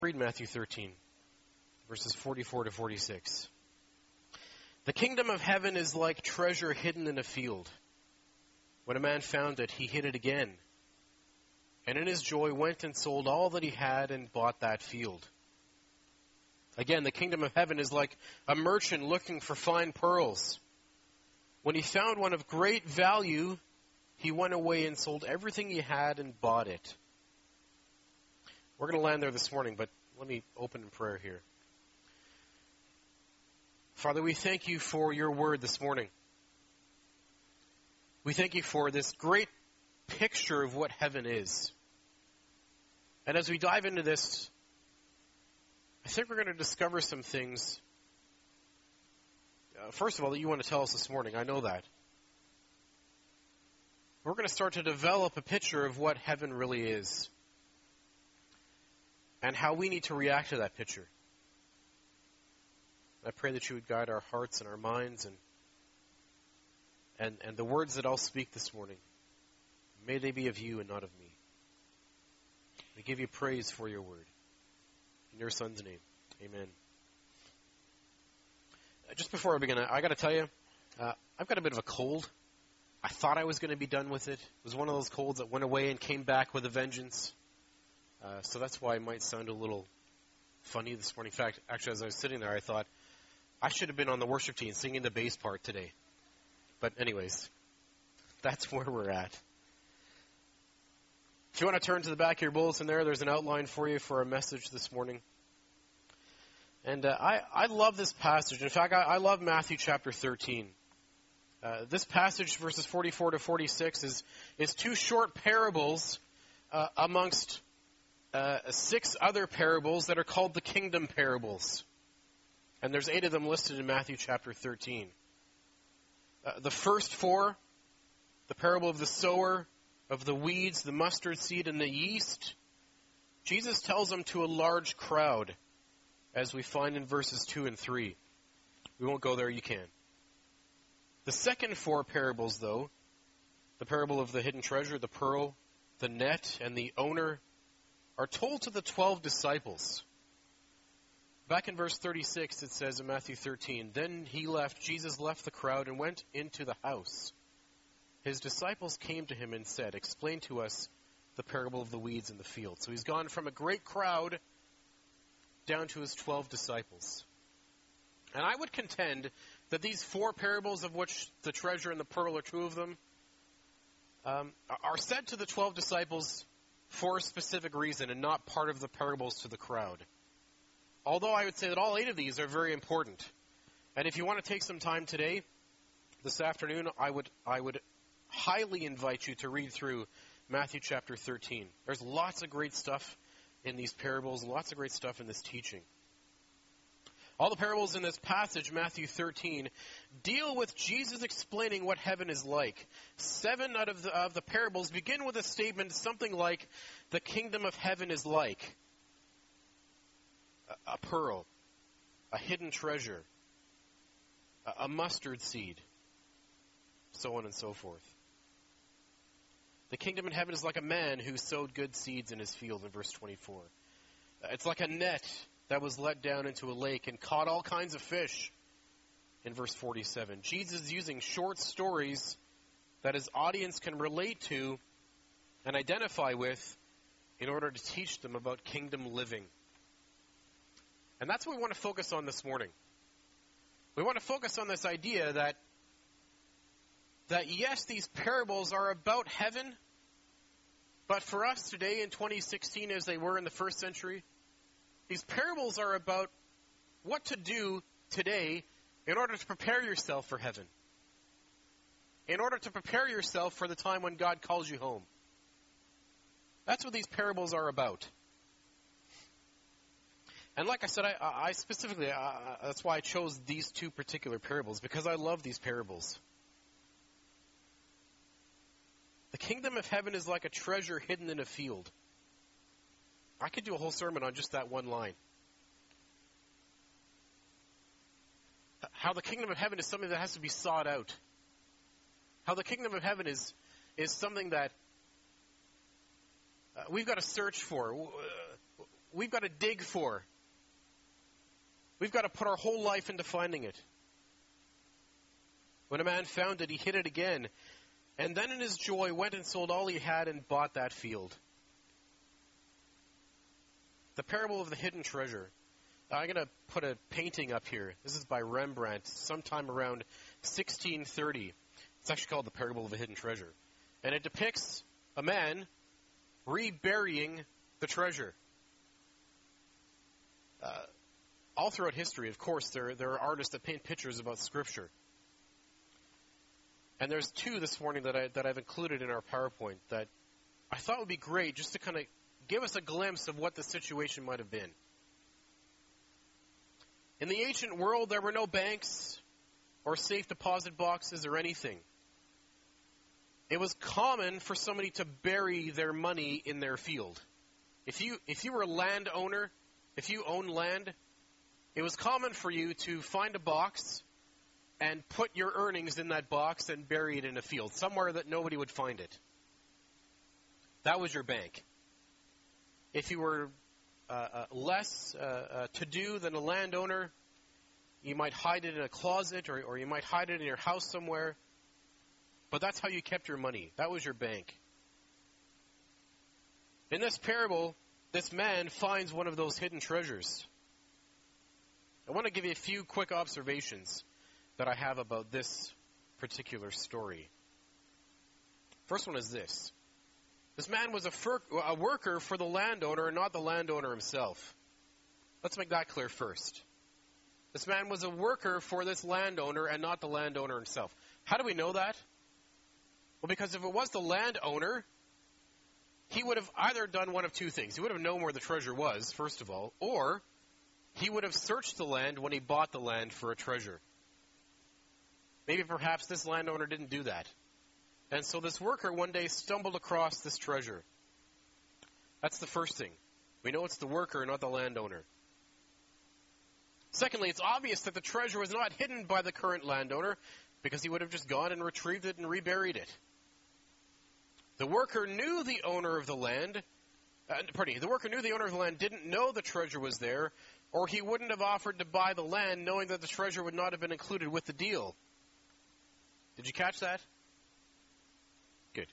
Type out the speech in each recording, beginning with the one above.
Read Matthew 13, verses 44 to 46. The kingdom of heaven is like treasure hidden in a field. When a man found it, he hid it again, and in his joy went and sold all that he had and bought that field. Again, the kingdom of heaven is like a merchant looking for fine pearls. When he found one of great value, he went away and sold everything he had and bought it. We're going to land there this morning, but let me open in prayer here. Father, we thank you for your word this morning. We thank you for this great picture of what heaven is. And as we dive into this, I think we're going to discover some things. First of all, that you want to tell us this morning. I know that. We're going to start to develop a picture of what heaven really is, and how we need to react to that picture. I pray that you would guide our hearts and our minds and the words that I'll speak this morning. May they be of you and not of me. We give you praise for your word. In your Son's name, amen. Just before I begin, I got to tell you, I've got a bit of a cold. I thought I was going to be done with it. It was one of those colds that went away and came back with a vengeance. So that's why it might sound a little funny this morning. In fact, actually, as I was sitting there, I thought I should have been on the worship team singing the bass part today. But anyways, that's where we're at. If you want to turn to the back of your bulletin there's an outline for you for our message this morning. And I love this passage. In fact, I love Matthew chapter 13. This passage, verses 44 to 46, is two short parables amongst 6 other parables that are called the kingdom parables. And there's 8 of them listed in Matthew chapter 13. The first 4, the parable of the sower, of the weeds, the mustard seed, and the yeast, Jesus tells them to a large crowd, as we find in verses 2 and 3. We won't go there, you can. The second 4 parables, though, the parable of the hidden treasure, the pearl, the net, and the owner, are told to the 12 disciples. Back in verse 36, it says in Matthew 13, Then Jesus left the crowd and went into the house. His disciples came to him and said, Explain to us the parable of the weeds in the field. So he's gone from a great crowd down to his 12 disciples. And I would contend that these 4 parables, of which the treasure and the pearl are 2 of them, are said to the 12 disciples for a specific reason and not part of the parables to the crowd. Although I would say that all 8 of these are very important. And if you want to take some time today, this afternoon, I would highly invite you to read through Matthew chapter 13. There's lots of great stuff in these parables, lots of great stuff in this teaching. All the parables in this passage, Matthew 13, deal with Jesus explaining what heaven is like. 7 out of the parables begin with a statement, something like, the kingdom of heaven is like a pearl, a hidden treasure, a mustard seed, so on and so forth. The kingdom of heaven is like a man who sowed good seeds in his field, in verse 24. It's like a net that was let down into a lake and caught all kinds of fish, in verse 47. Jesus is using short stories that his audience can relate to and identify with in order to teach them about kingdom living. And that's what we want to focus on this morning. We want to focus on this idea that yes, these parables are about heaven, but for us today in 2016, as they were in the first century, these parables are about what to do today in order to prepare yourself for heaven, in order to prepare yourself for the time when God calls you home. That's what these parables are about. And like I said, I specifically, that's why I chose these 2 particular parables, because I love these parables. The kingdom of heaven is like a treasure hidden in a field. I could do a whole sermon on just that one line. How the kingdom of heaven is something that has to be sought out. How the kingdom of heaven is something that we've got to search for. we've got to dig for. We've got to put our whole life into finding it. When a man found it, he hid it again, and then in his joy went and sold all he had and bought that field. The parable of the hidden treasure. I'm going to put a painting up here. This is by Rembrandt, sometime around 1630. It's actually called The Parable of the Hidden Treasure. And it depicts a man reburying the treasure. All throughout history, of course, there are artists that paint pictures about Scripture. And there's two this morning that I've included in our PowerPoint that I thought would be great just to kind of give us a glimpse of what the situation might have been. In the ancient world, there were no banks or safe deposit boxes or anything. It was common for somebody to bury their money in their field. If you were a landowner, if you owned land, it was common for you to find a box and put your earnings in that box and bury it in a field, somewhere that nobody would find it. That was your bank. If you were less to-do than a landowner, you might hide it in a closet or you might hide it in your house somewhere. But that's how you kept your money. That was your bank. In this parable, this man finds one of those hidden treasures. I want to give you a few quick observations that I have about this particular story. First one is this. This man was a worker for the landowner and not the landowner himself. Let's make that clear first. This man was a worker for this landowner and not the landowner himself. How do we know that? Well, because if it was the landowner, he would have either done one of two things. He would have known where the treasure was, first of all, or he would have searched the land when he bought the land for a treasure. Maybe perhaps this landowner didn't do that. And so this worker one day stumbled across this treasure. That's the first thing. We know it's the worker, not the landowner. Secondly, it's obvious that the treasure was not hidden by the current landowner because he would have just gone and retrieved it and reburied it. The worker knew the owner of the land. The worker knew the owner of the land didn't know the treasure was there, or he wouldn't have offered to buy the land knowing that the treasure would not have been included with the deal. Did you catch that? Good.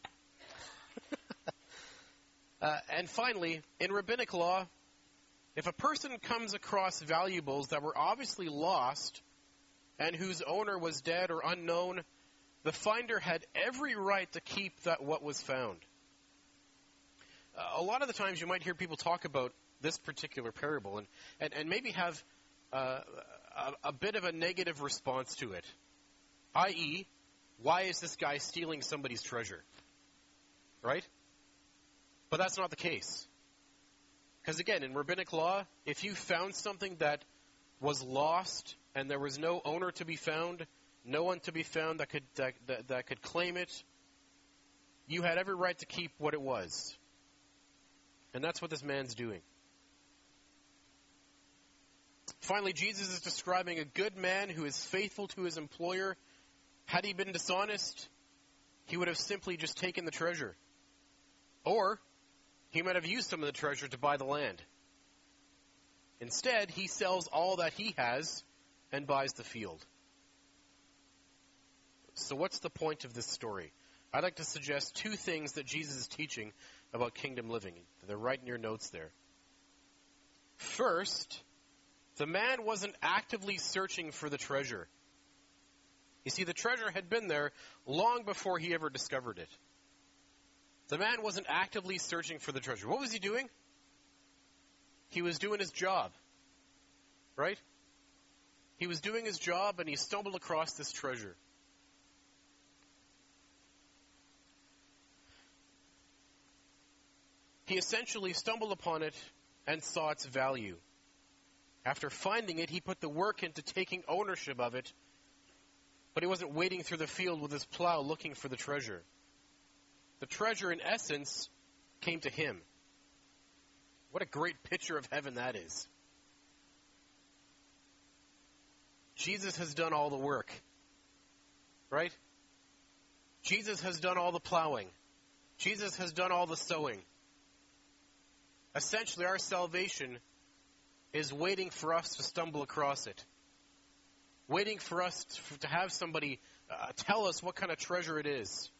And finally, in rabbinic law, if a person comes across valuables that were obviously lost and whose owner was dead or unknown, the finder had every right to keep what was found. A lot of the times you might hear people talk about this particular parable and maybe have a bit of a negative response to it, i.e., why is this guy stealing somebody's treasure? Right? But that's not the case. Because again, in rabbinic law, if you found something that was lost and there was no owner to be found, no one to be found that could claim it, you had every right to keep what it was. And that's what this man's doing. Finally, Jesus is describing a good man who is faithful to his employer. Had he been dishonest, he would have simply just taken the treasure. Or he might have used some of the treasure to buy the land. Instead, he sells all that he has and buys the field. So what's the point of this story? I'd like to suggest two things that Jesus is teaching about kingdom living. They're right in your notes there. First, the man wasn't actively searching for the treasure. You see, the treasure had been there long before he ever discovered it. The man wasn't actively searching for the treasure. What was he doing? He was doing his job, right? He was doing his job and he stumbled across this treasure. He essentially stumbled upon it and saw its value. After finding it, he put the work into taking ownership of it, but he wasn't wading through the field with his plow looking for the treasure. The treasure, in essence, came to him. What a great picture of heaven that is. Jesus has done all the work, right? Jesus has done all the plowing. Jesus has done all the sowing. Essentially, our salvation is waiting for us to stumble across it. Waiting for us to have somebody tell us what kind of treasure it is.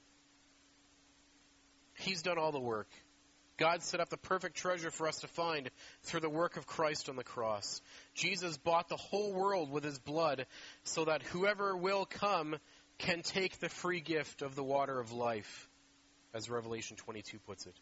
He's done all the work. God set up the perfect treasure for us to find through the work of Christ on the cross. Jesus bought the whole world with his blood so that whoever will come can take the free gift of the water of life, as Revelation 22 puts it.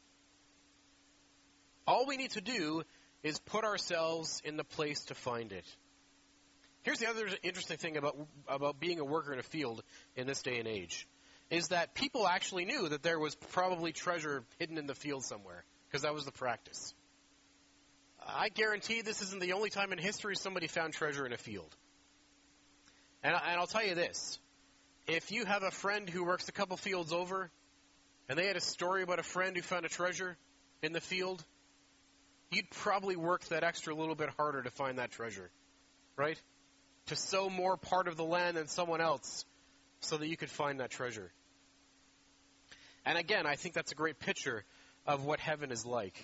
All we need to do is put ourselves in the place to find it. Here's the other interesting thing about being a worker in a field in this day and age, is that people actually knew that there was probably treasure hidden in the field somewhere, because that was the practice. I guarantee this isn't the only time in history somebody found treasure in a field. And I'll tell you this. If you have a friend who works a couple fields over, and they had a story about a friend who found a treasure in the field, you'd probably work that extra little bit harder to find that treasure, right? To sow more part of the land than someone else so that you could find that treasure. And again, I think that's a great picture of what heaven is like.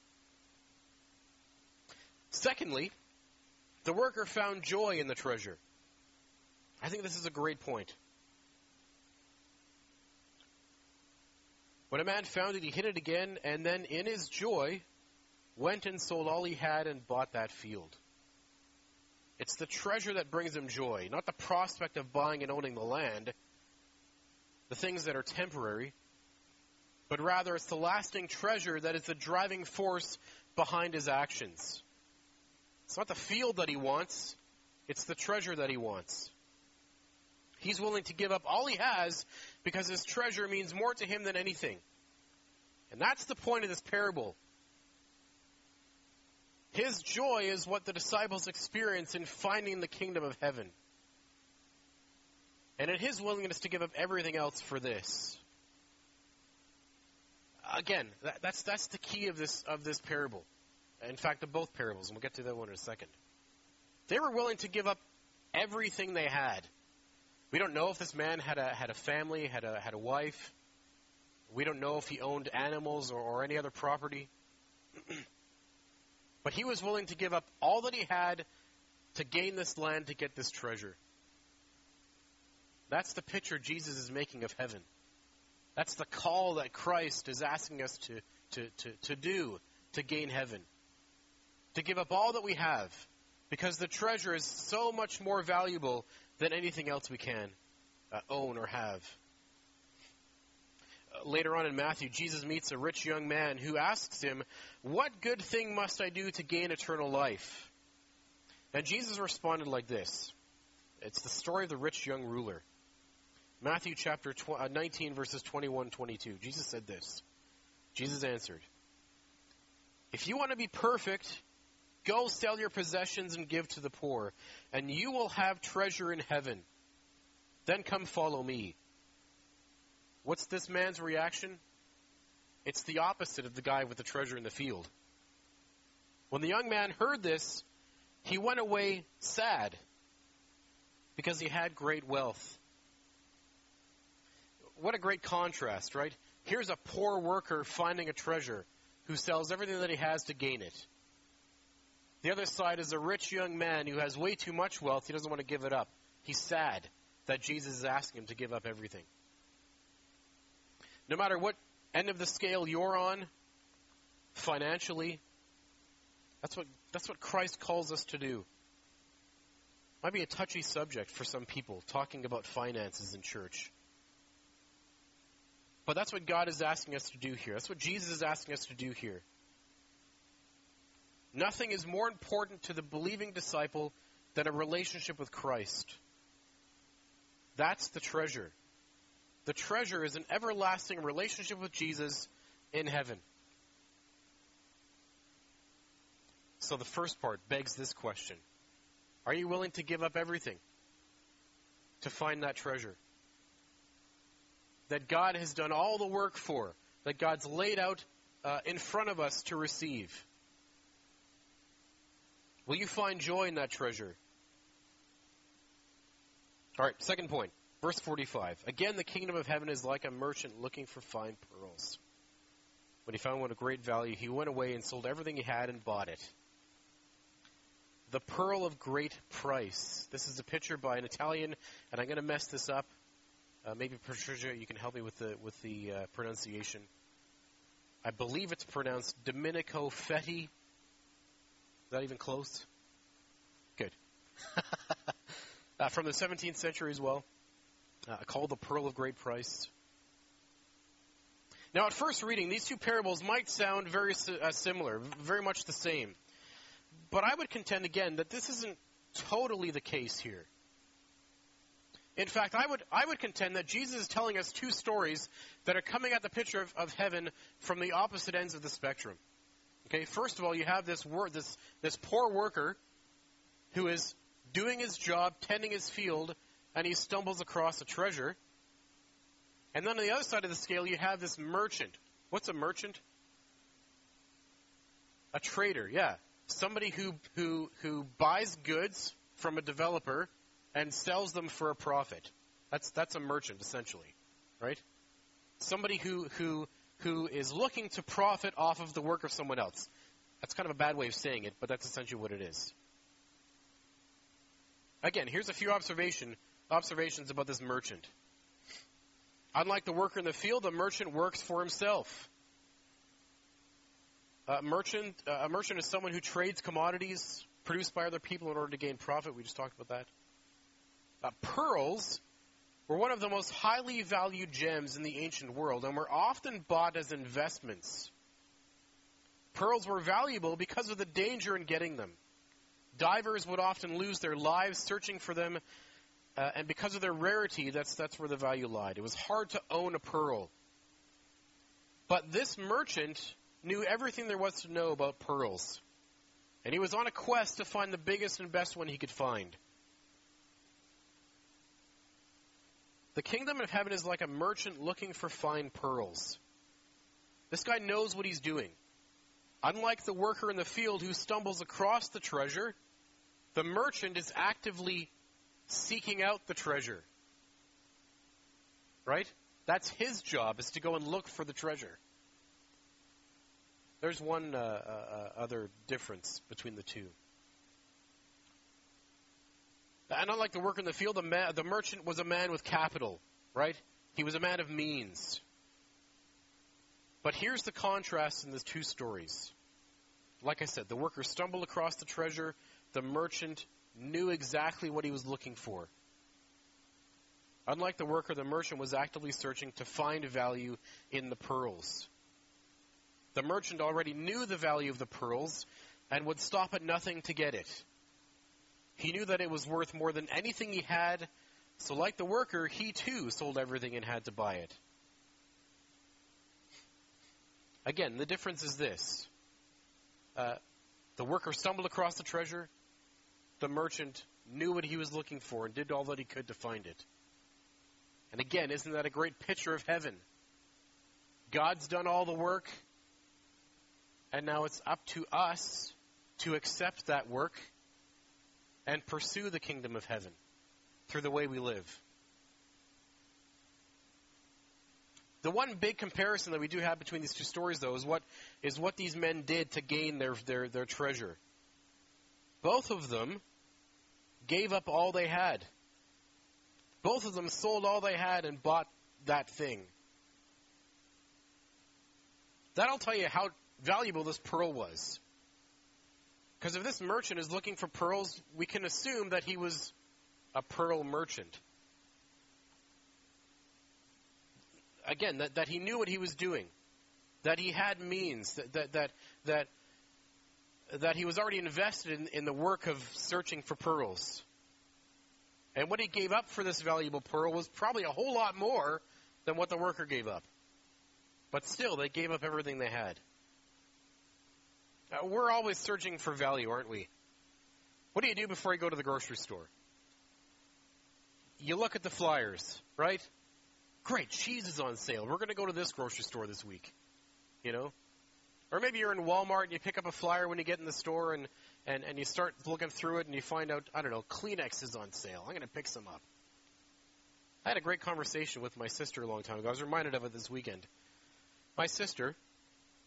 Secondly, the worker found joy in the treasure. I think this is a great point. When a man found it, he hid it again, and then in his joy went and sold all he had and bought that field. It's the treasure that brings him joy, not the prospect of buying and owning the land, the things that are temporary, but rather it's the lasting treasure that is the driving force behind his actions. It's not the field that he wants, it's the treasure that he wants. He's willing to give up all he has because his treasure means more to him than anything. And that's the point of this parable. His joy is what the disciples experience in finding the kingdom of heaven. And in his willingness to give up everything else for this. Again, that's the key of this parable. In fact, of both parables, and we'll get to that one in a second. They were willing to give up everything they had. We don't know if this man had a family, had a wife. We don't know if he owned animals or any other property. But he was willing to give up all that he had to gain this land, to get this treasure. That's the picture Jesus is making of heaven. That's the call that Christ is asking us to do to gain heaven. To give up all that we have, because the treasure is so much more valuable than anything else we can own or have. Later on in Matthew, Jesus meets a rich young man who asks him, "What good thing must I do to gain eternal life?" And Jesus responded like this. It's the story of the rich young ruler. Matthew chapter 19, verses 21-22. Jesus said this. Jesus answered, "If you want to be perfect, go sell your possessions and give to the poor, and you will have treasure in heaven. Then come follow me." What's this man's reaction? It's the opposite of the guy with the treasure in the field. When the young man heard this, he went away sad because he had great wealth. What a great contrast, right? Here's a poor worker finding a treasure who sells everything that he has to gain it. The other side is a rich young man who has way too much wealth. He doesn't want to give it up. He's sad that Jesus is asking him to give up everything. No matter what end of the scale you're on, financially, that's what Christ calls us to do. Might be a touchy subject for some people, talking about finances in church. But that's what God is asking us to do here. That's what Jesus is asking us to do here. Nothing is more important to the believing disciple than a relationship with Christ. That's the treasure. The treasure is an everlasting relationship with Jesus in heaven. So the first part begs this question. Are you willing to give up everything to find that treasure that God has done all the work for, that God's laid out in front of us to receive? Will you find joy in that treasure? All right, second point, verse 45. Again, the kingdom of heaven is like a merchant looking for fine pearls. when he found one of great value, he went away and sold everything he had and bought it. The pearl of great price. This is a picture by an Italian, and I'm going to mess this up. Maybe Patricia, you can help me with the pronunciation. I believe it's pronounced Domenico Fetti. Is that even close? Good. From the 17th century as well. Called the pearl of great price. Now, at first reading, these two parables might sound very similar, very much the same. But I would contend again that this isn't totally the case here. In fact, I would contend that Jesus is telling us two stories that are coming at the picture of heaven from the opposite ends of the spectrum. Okay, first of all, you have this poor worker who is doing his job, tending his field, and he stumbles across a treasure. And then on the other side of the scale, you have this merchant. What's a merchant? A trader, yeah. Somebody who buys goods from a developer and sells them for a profit. That's a merchant, essentially, right? Somebody who is looking to profit off of the work of someone else. That's kind of a bad way of saying it, but that's essentially what it is. Again, here's a few observations about this merchant. Unlike the worker in the field, the merchant works for himself. A merchant is someone who trades commodities produced by other people in order to gain profit. We just talked about that. Pearls were one of the most highly valued gems in the ancient world and were often bought as investments. Pearls were valuable because of the danger in getting them. Divers would often lose their lives searching for them, and because of their rarity, that's where the value lied. It was hard to own a pearl. But this merchant knew everything there was to know about pearls, and he was on a quest to find the biggest and best one he could find. The kingdom of heaven is like a merchant looking for fine pearls. This guy knows what he's doing. Unlike the worker in the field who stumbles across the treasure, the merchant is actively seeking out the treasure. Right? That's his job, is to go and look for the treasure. There's one other difference between the two. And unlike the worker in the field, the merchant was a man with capital, right? He was a man of means. But here's the contrast in the two stories. Like I said, the worker stumbled across the treasure. The merchant knew exactly what he was looking for. Unlike the worker, the merchant was actively searching to find value in the pearls. The merchant already knew the value of the pearls and would stop at nothing to get it. He knew that it was worth more than anything he had, so like the worker, he too sold everything and had to buy it. Again, the difference is this. The worker stumbled across the treasure. The merchant knew what he was looking for and did all that he could to find it. And again, isn't that a great picture of heaven? God's done all the work, and now it's up to us to accept that work and pursue the kingdom of heaven through the way we live. The one big comparison that we do have between these two stories, though, is what these men did to gain their treasure. Both of them gave up all they had. Both of them sold all they had and bought that thing. That'll tell you how valuable this pearl was. Because if this merchant is looking for pearls, we can assume that he was a pearl merchant. Again, that he knew what he was doing, that he had means, that he was already invested in the work of searching for pearls. And what he gave up for this valuable pearl was probably a whole lot more than what the worker gave up. But still, they gave up everything they had. We're always searching for value, aren't we? What do you do before you go to the grocery store? You look at the flyers, right? Great, cheese is on sale. We're going to go to this grocery store this week. You know? Or maybe you're in Walmart and you pick up a flyer when you get in the store and you start looking through it and you find out, I don't know, Kleenex is on sale. I'm going to pick some up. I had a great conversation with my sister a long time ago. I was reminded of it this weekend. My sister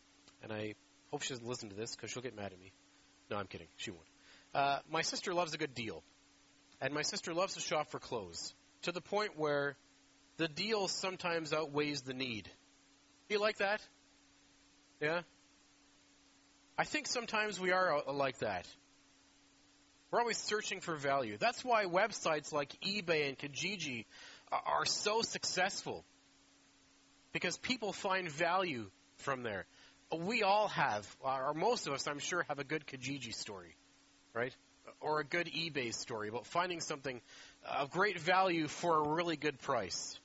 and I hope she doesn't listen to this because she'll get mad at me. No, I'm kidding. She won't. My sister loves a good deal. And my sister loves to shop for clothes to the point where the deal sometimes outweighs the need. You like that? Yeah? I think sometimes we are like that. We're always searching for value. That's why websites like eBay and Kijiji are so successful. Because people find value from there. We all have, or most of us, I'm sure, have a good Kijiji story, right? Or a good eBay story about finding something of great value for a really good price.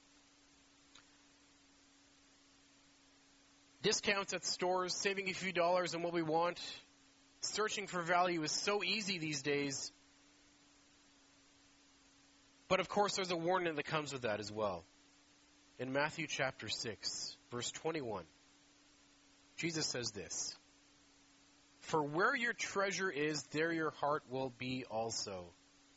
Discounts at stores, saving a few dollars on what we want. Searching for value is so easy these days. But of course, there's a warning that comes with that as well. In Matthew chapter 6, verse 21, Jesus says this, "For where your treasure is, there your heart will be also."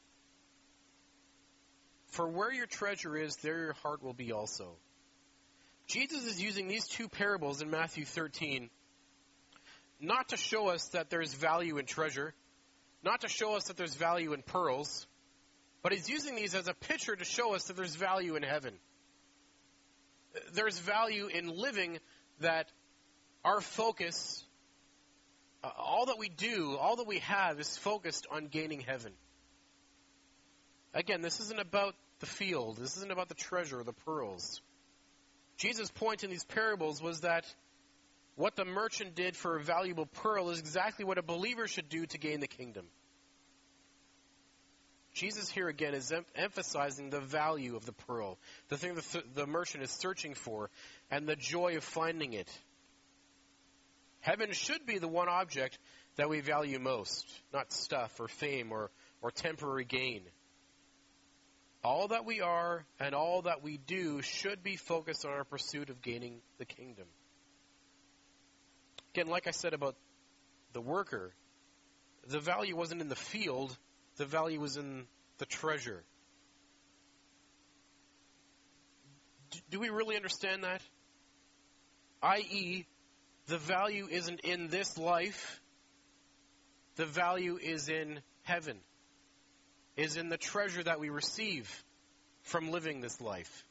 For where your treasure is, there your heart will be also. Jesus is using these two parables in Matthew 13 not to show us that there's value in treasure, not to show us that there's value in pearls, but he's using these as a picture to show us that there's value in heaven. There's value in living that our focus, all that we do, all that we have is focused on gaining heaven. Again, this isn't about the field. This isn't about the treasure or the pearls. Jesus' point in these parables was that what the merchant did for a valuable pearl is exactly what a believer should do to gain the kingdom. Jesus here again is emphasizing the value of the pearl, the thing that the merchant is searching for, and the joy of finding it. Heaven should be the one object that we value most, not stuff or fame or temporary gain. All that we are and all that we do should be focused on our pursuit of gaining the kingdom. Again, like I said about the worker, the value wasn't in the field, the value was in the treasure. Do we really understand that? I.e., the value isn't in this life, the value is in heaven, is in the treasure that we receive from living this life.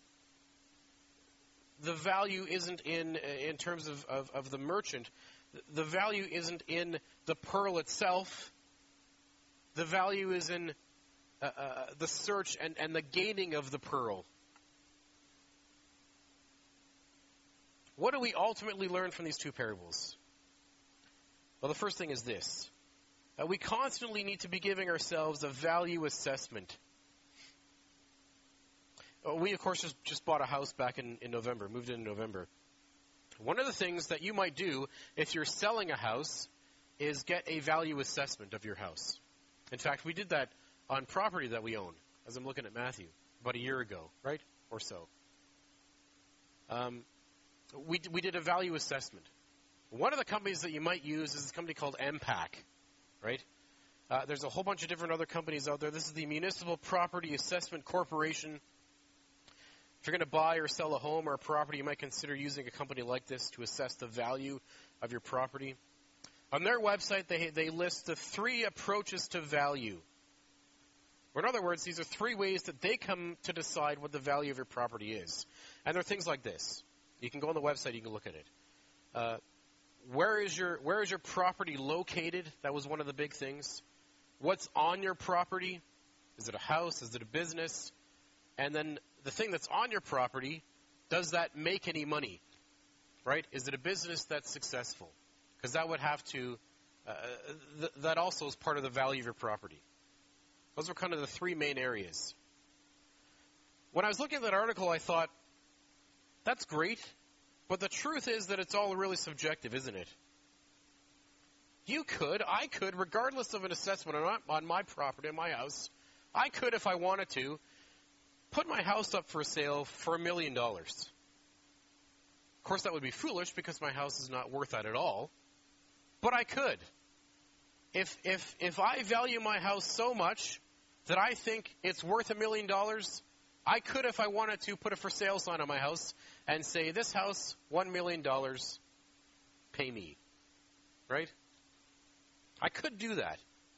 The value isn't in terms of the merchant. The value isn't in the pearl itself. The value is in the search and the gaining of the pearl. What do we ultimately learn from these two parables? Well, the first thing is this. We constantly need to be giving ourselves a value assessment. We, of course, just bought a house back in November, moved in November. One of the things that you might do if you're selling a house is get a value assessment of your house. In fact, we did that on property that we own, as I'm looking at Matthew, about a year ago, right? Or so. We did a value assessment. One of the companies that you might use is a company called MPAC, right? There's a whole bunch of different other companies out there. This is the Municipal Property Assessment Corporation. If you're going to buy or sell a home or a property, you might consider using a company like this to assess the value of your property. On their website, they list the 3 approaches to value. Or in other words, these are 3 ways that they come to decide what the value of your property is. And they're things like this. You can go on the website, you can look at it. Where is your property located? That was one of the big things. What's on your property? Is it a house? Is it a business? And then the thing that's on your property, does that make any money? Right? Is it a business that's successful? Because that would have to, that also is part of the value of your property. Those are kind of the 3 main areas. When I was looking at that article, I thought, that's great, but the truth is that it's all really subjective, isn't it? I could, regardless of an assessment on my property, on my house, I could, if I wanted to, put my house up for sale for $1 million. Of course, that would be foolish because my house is not worth that at all. But I could. If I value my house so much that I think it's worth $1 million, I could, if I wanted to, put a for sale sign on my house and say, this house, $1 million. pay me. Right? I could do that.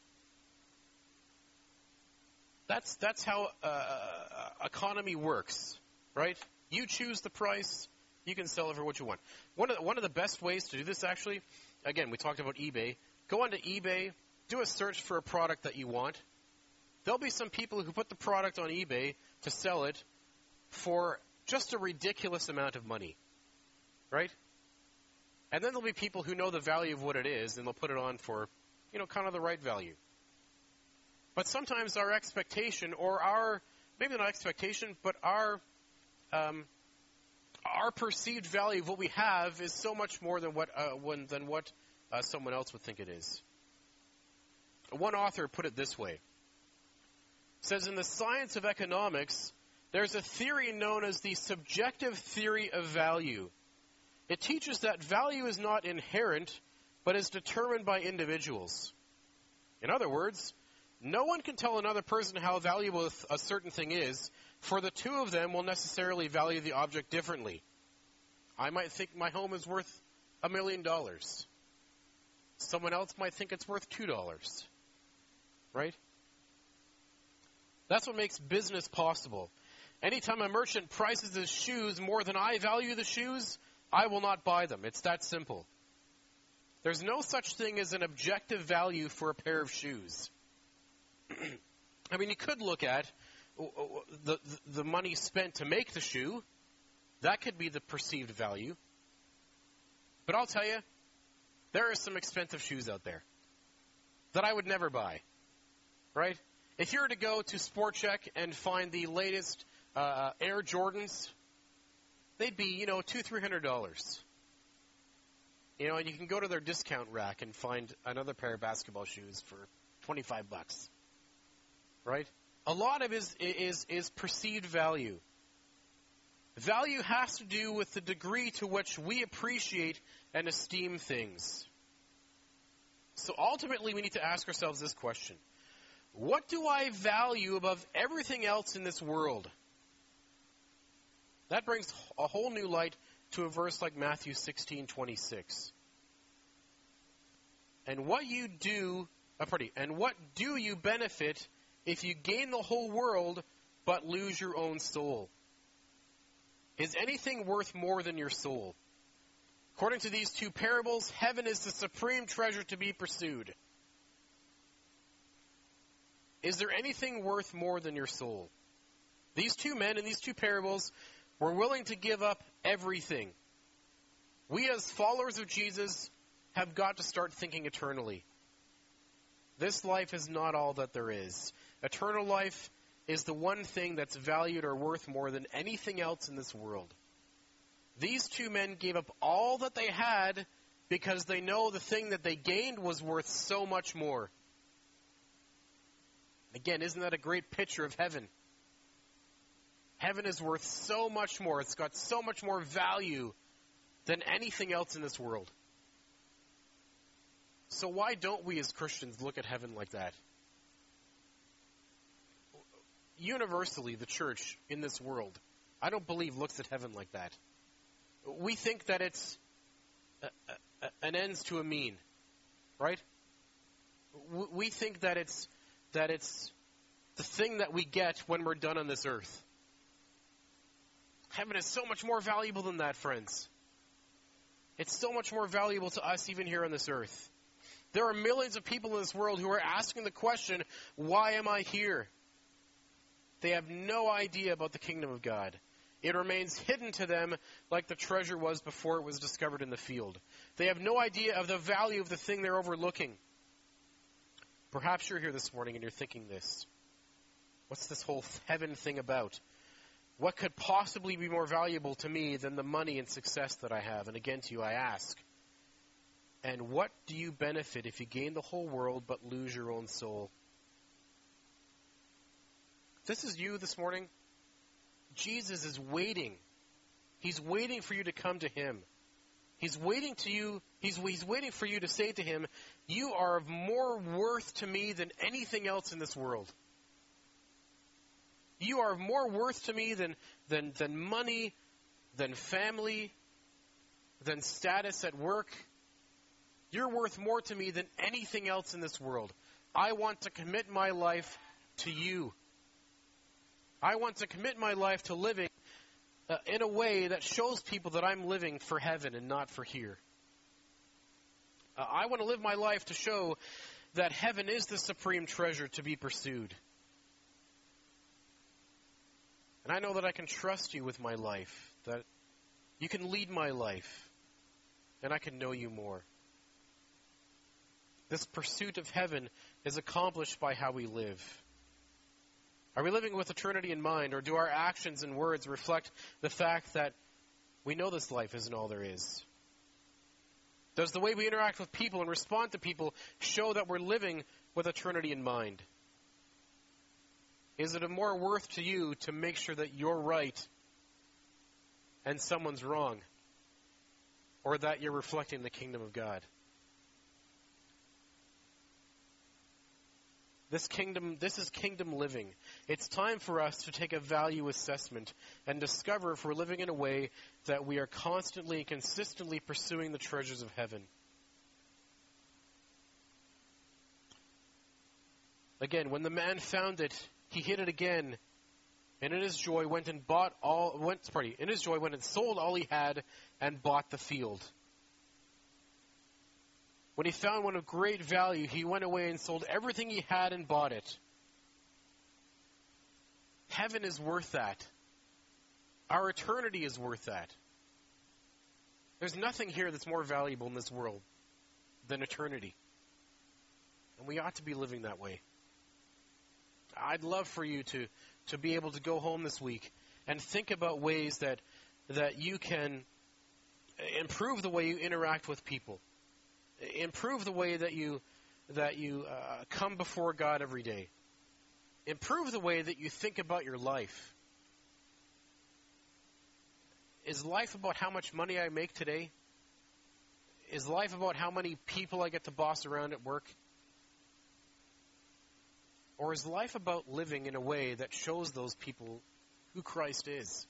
That's how economy works, right? You choose the price, you can sell it for what you want. One of the best ways to do this, actually, again, we talked about eBay. Go onto eBay, do a search for a product that you want. There'll be some people who put the product on eBay to sell it for just a ridiculous amount of money, right? And then there'll be people who know the value of what it is, and they'll put it on for, kind of the right value. But sometimes our expectation, or maybe not expectation, but our perceived value of what we have is so much more than what someone else would think it is. One author put it this way. It says, in the science of economics, there's a theory known as the subjective theory of value. It teaches that value is not inherent, but is determined by individuals. In other words, no one can tell another person how valuable a certain thing is, for the two of them will necessarily value the object differently. I might think my home is worth $1 million. Someone else might think it's worth $2. Right? That's what makes business possible. Anytime a merchant prices his shoes more than I value the shoes, I will not buy them. It's that simple. There's no such thing as an objective value for a pair of shoes. I mean, you could look at the money spent to make the shoe. That could be the perceived value. But I'll tell you, there are some expensive shoes out there that I would never buy. Right? If you were to go to Sport Check and find the latest Air Jordans, they'd be, $200-$300. And you can go to their discount rack and find another pair of basketball shoes for $25. Right? A lot of it is perceived value. Value has to do with the degree to which we appreciate and esteem things. So ultimately, we need to ask ourselves this question. What do I value above everything else in this world? That brings a whole new light to a verse like Matthew 16:26. And what do you benefit if you gain the whole world but lose your own soul? Is anything worth more than your soul? According to these two parables, heaven is the supreme treasure to be pursued. Is there anything worth more than your soul? These two men in these two parables were willing to give up everything. We as followers of Jesus have got to start thinking eternally. This life is not all that there is. Eternal life is the one thing that's valued or worth more than anything else in this world. These two men gave up all that they had because they know the thing that they gained was worth so much more. Again, isn't that a great picture of heaven? Heaven is worth so much more. It's got so much more value than anything else in this world. So why don't we as Christians look at heaven like that? Universally, the church in this world, I don't believe looks at heaven like that. We think that it's an ends to a mean, right? We think that it's the thing that we get when we're done on this earth. Heaven is so much more valuable than that, friends. It's so much more valuable to us even here on this earth. There are millions of people in this world who are asking the question, why am I here? They have no idea about the kingdom of God. It remains hidden to them like the treasure was before it was discovered in the field. They have no idea of the value of the thing they're overlooking. Perhaps you're here this morning and you're thinking this. What's this whole heaven thing about? What could possibly be more valuable to me than the money and success that I have? And again to you I ask, and what do you benefit if you gain the whole world but lose your own soul? If this is you this morning, Jesus is waiting. He's waiting for you to come to Him. He's waiting to you. He's waiting for you to say to Him, you are of more worth to me than anything else in this world. You are of more worth to me than money, than family, than status at work, You're worth more to me than anything else in this world. I want to commit my life to you. I want to commit my life to living in a way that shows people that I'm living for heaven and not for here. I want to live my life to show that heaven is the supreme treasure to be pursued. And I know that I can trust you with my life, that you can lead my life, and I can know you more. This pursuit of heaven is accomplished by how we live. Are we living with eternity in mind, or do our actions and words reflect the fact that we know this life isn't all there is? Does the way we interact with people and respond to people show that we're living with eternity in mind? Is it of more worth to you to make sure that you're right and someone's wrong, or that you're reflecting the kingdom of God? This is kingdom living. It's time for us to take a value assessment and discover if we're living in a way that we are constantly and consistently pursuing the treasures of heaven. Again, when the man found it, he hid it again, and in his joy went and sold all he had and bought the field. When he found one of great value, he went away and sold everything he had and bought it. Heaven is worth that. Our eternity is worth that. There's nothing here that's more valuable in this world than eternity. And we ought to be living that way. I'd love for you to be able to go home this week and think about ways that you can improve the way you interact with people. Improve the way that you come before God every day. Improve the way that you think about your life. Is life about how much money I make today? Is life about how many people I get to boss around at work? Or is life about living in a way that shows those people who Christ is?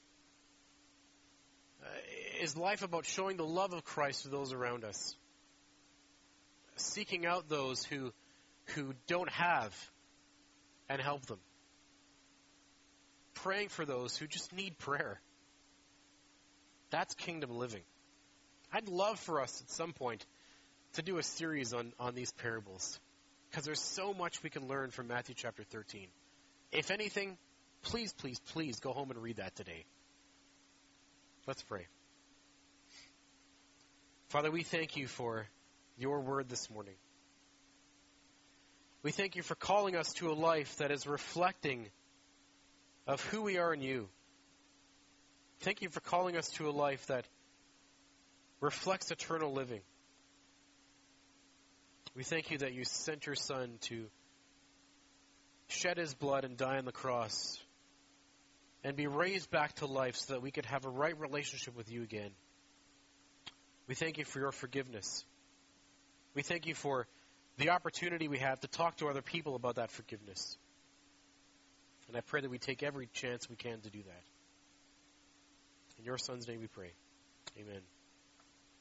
Is life about showing the love of Christ to those around us? Seeking out those who don't have and help them. Praying for those who just need prayer. That's kingdom living. I'd love for us at some point to do a series on these parables, because there's so much we can learn from Matthew chapter 13. If anything, please, please, please go home and read that today. Let's pray. Father, we thank you for your word this morning. We thank you for calling us to a life that is reflecting of who we are in you. Thank you for calling us to a life that reflects eternal living. We thank you that you sent your Son to shed his blood and die on the cross and be raised back to life so that we could have a right relationship with you again. We thank you for your forgiveness. We thank you for the opportunity we have to talk to other people about that forgiveness. And I pray that we take every chance we can to do that. In your Son's name we pray. Amen.